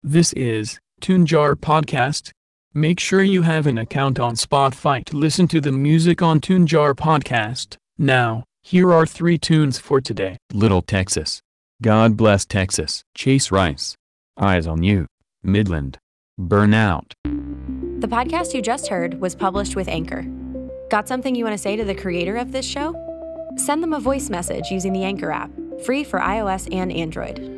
This is TuneJar Podcast. Make sure you have an account on Spotify to listen to the music on TuneJar Podcast. Now, here are 3 tunes for today. Little Texas. God Bless Texas. Chase Rice. Eyes on You. Midland. Burnout. The podcast you just heard was published with Anchor. Got something you want to say to the creator of this show? Send them a voice message using the Anchor app, free for iOS and Android.